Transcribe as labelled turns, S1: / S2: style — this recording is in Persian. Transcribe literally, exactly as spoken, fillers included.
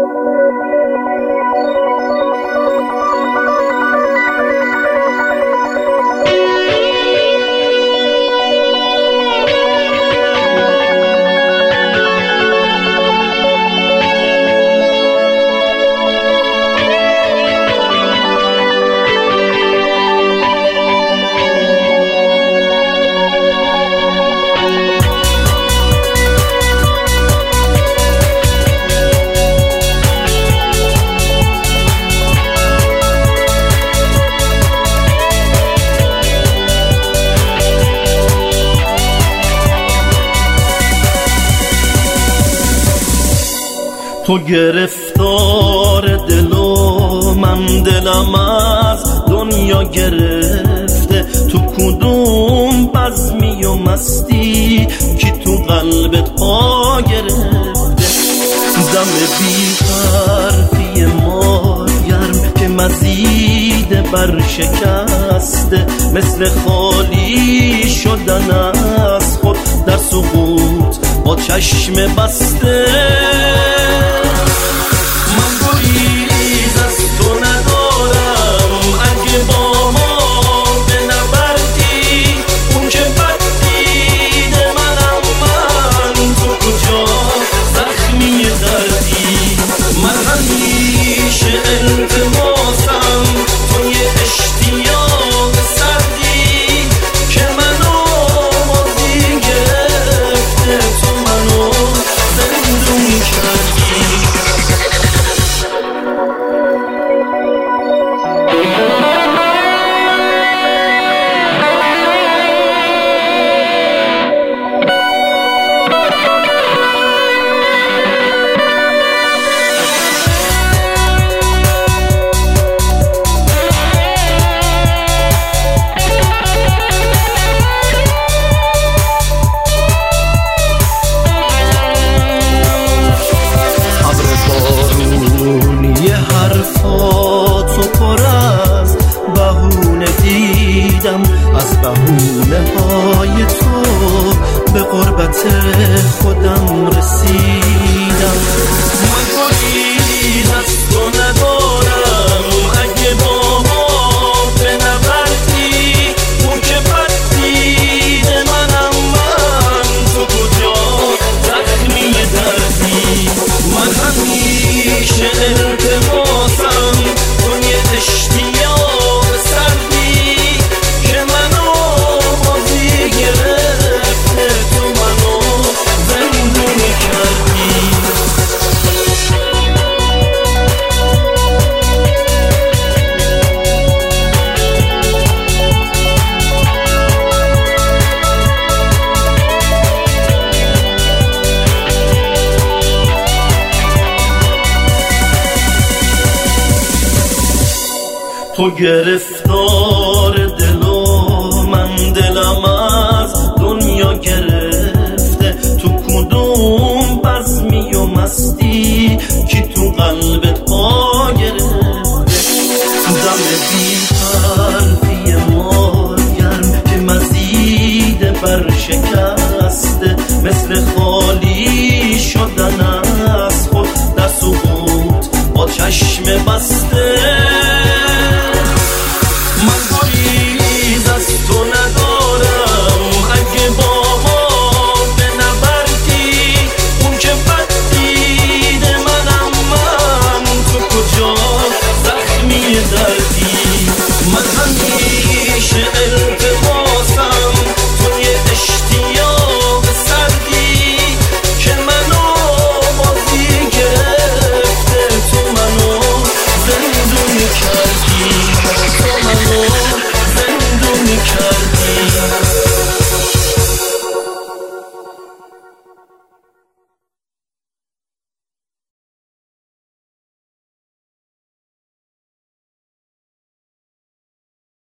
S1: تو گرفتار دل و من دلم از دنیا گرفته، تو کدوم بزمی و مستی که تو قلبت پا گرفته. دم بی حرفی ما گرم که مزید بر شکسته، مثل خالی شدن از خود در سقوط با چشم بسته. حرفاتو پر از بهونه دیدم، از بهونه های تو به قربت خودم رسیدم. من گلی از تو ندارم، اگه با ما بنوردی اون که بد دیده منم، من تو کجا زخمی دردی. من همیشه التماسم دنیا اشتیاق سردی که منو بازی گرفته، تو منو زندونی کردی. تو گرفتار دل و من دلم از دنیا گرفته، تو کدوم بزمی و مستی که تو قلب